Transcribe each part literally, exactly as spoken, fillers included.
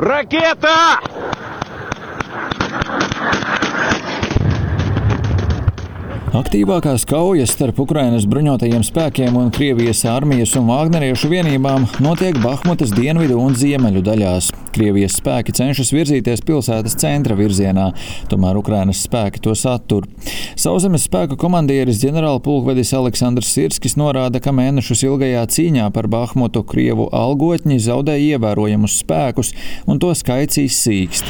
Ракета! Aktīvākās kaujas starp Ukrainas bruņotajiem spēkiem un Krievijas armijas un vāgneriešu vienībām notiek Bahmutas dienvidu un ziemeļu daļās. Krievijas spēki cenšas virzīties pilsētas centra virzienā, tomēr Ukrainas spēki tos attur. Sauszemes spēku komandieris ģenerālpulkvedis Aleksandrs Sirskis norāda, ka mēnešus ilgajā cīņā par Bahmutu Krievu algotņi zaudē ievērojamus spēkus un to skaits izsīkst.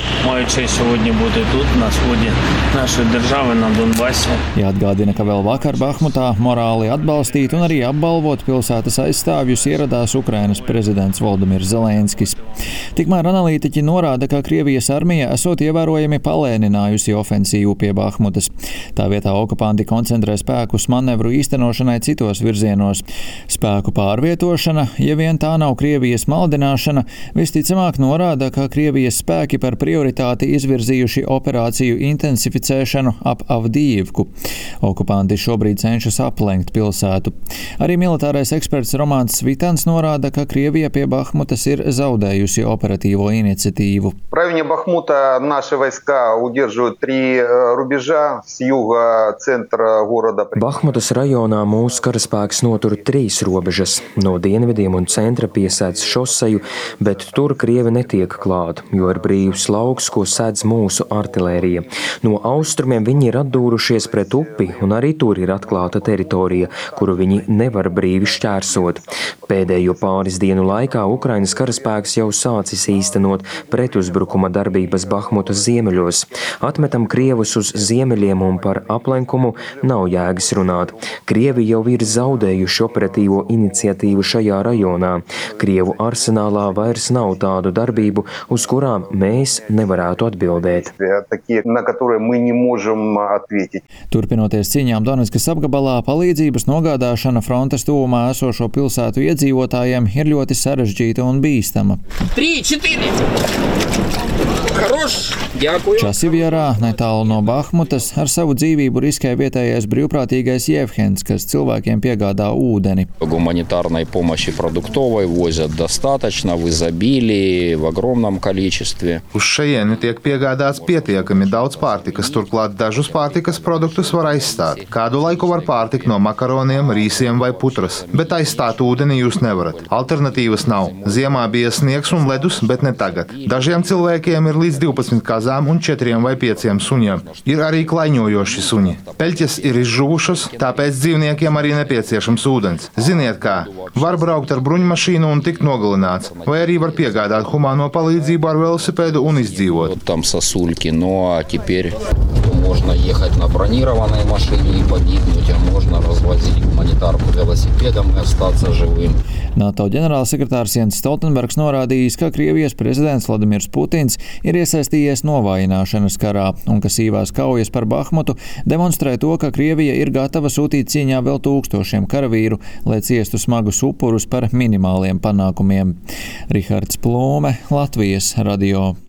Jāatgādina, ka vēl vakar Bahmutā morāli atbalstīt un arī apbalvot pilsētas aizstāvjus ieradās Ukrainas prezidents Volodimirs Zelenskis. Tikmēr analītiķi norāda, ka Krievijas armija esot ievērojami palēninājusi ofensīvu pie Bahmutas. Tā vietā okupanti koncentrē spēkus manevru īstenošanai citos virzienos. Spēku pārvietošana, ja vien tā nav Krievijas maldināšana, visticamāk norāda, ka Krievijas spēki par prioritāti izvirzījuši operāciju intensificēšanu ap Avdijivku. Okupanti šobrīd cenšas aplenkt pilsētu. Arī militārais eksperts Romāns Svitans norāda, ka Krievija pie Bahmutas ir zaudējusi operatīvo инициативу. В районе Бахмута наши войска удерживают три рубежа с юга центра города. Bahmutas rajonā mūsu karaspēks notur trīs robežas. No dienvidiem un centra piesēdz šoseju, bet tur Krievi netiek klāt, jo ir brīvs lauks, ko sēdz mūsu artilērija. No austrumiem viņi ir atdūrušies pret upi, un arī tur ir atklāta teritorija, kuru viņi nevar brīvi šķērsot. Pēdējo pāris dienu laikā Ukrainas karaspēks jau sācis īstenot pretuzbrukuma darbības Bahmutas ziemeļos. Atmetam Krievus uz ziemeļiem un par aplenkumu nav jēgas runāt. Krievi jau ir zaudējuši operatīvo iniciatīvu šajā rajonā. Krievu arsenālā vairs nav tādu darbību, uz kurām mēs nevarētu atbildēt. Turpinoties cīņām Donetskas apgabalā, palīdzības nogādāšana frontes tuvumā esošo pilsētu iedzīvotājiem ir ļoti sarežģīta un bīstama. Časivjarā, netālu no Bahmutas, ar savu dzīvību riskē vietējais brīvprātīgais Jevhens, kas cilvēkiem piegādā ūdeni. Гуманитарной помощи продуктовой возят достаточно, в изобилии, в огромном количестве. Uz šejieni tiek piegādāts pietiekami daudz pārtikas, turklāt dažus pārtikas produktus var aizstāt. Kādu laiku var pārtikt no makaroniem, rīsiem vai putras, bet aizstāt ūdeni jūs nevarat. Alternatīvas nav. Ziemā bija sniegs un ledus, bet ne tagad. Dažiem cilvēkiem ir līdz divpadsmit kazām un četriem vai pieciem suņiem. Ir arī klaiņojoši suņi. Peļķes ir izžuvušas, tāpēc dzīvniekiem arī nepieciešams ūdens. Ziniet kā, var braukt ar bruņmašīnu un tikt nogalināts, vai arī var piegādāt humāno palīdzību ar velosipēdu un izdzīvot. Там сосульки, но теперь можно ехать на бронированной машине и погибнуть, а можно развозить гуманитарку велосипедом и остаться живым. NATO ģenerālsekretārs Jens Stoltenbergs norādījis, ka Krievijas prezidents Vladimirs Putins ir iesaistījies novājināšanas karā un ka sīvās kaujas par Bahmutu demonstrē to, ka Krievija ir gatava sūtīt cīņā vēl tūkstošiem karavīru, lai ciestu smagus upurus par minimāliem panākumiem. Rihards Plūme, Latvijas radio.